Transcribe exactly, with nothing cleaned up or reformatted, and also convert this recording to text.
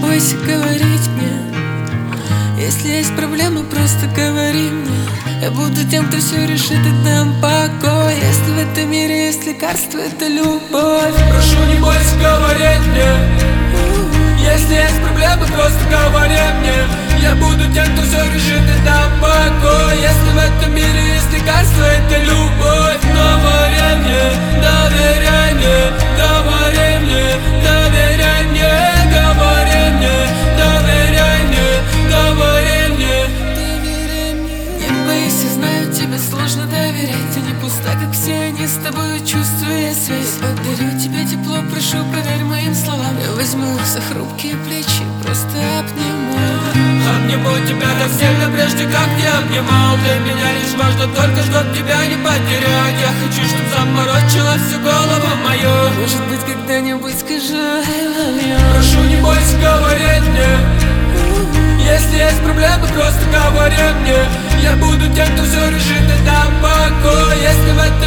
бойся говорить мне. Если есть проблемы, просто говори мне. Я буду тем, кто все решит и дам покой. Если в этом мире есть лекарство, это любовь. Прошу, не бойся говорить мне. Если есть проблемы, просто говори мне. Я буду тем, кто все решит и дам покой. Если в этом мире есть лекарство, это любовь. Говори мне, доверяй мне, говори мне, доверяй мне, говори мне, доверяй мне, говори мне, доверяй мне. Не бойся, знаю, тебе сложно доверять. Ты не пуста, как все они, с тобой чувствуя связь. Я подарю тебе тепло, прошу, поверь моим словам. Я возьму за хрупкие плечи, просто обниму. Обниму тебя так сильно, прежде как не обнимал. Для меня лишь важно только, чтоб тебя не потерять. Я хочу, чтоб заморочила всю голову мою. Может быть, когда-нибудь скажу I love you. Прошу, не бойся говорить мне. Если есть проблемы, просто говори мне. Я буду тем, кто все решит и дам покой. Если в этом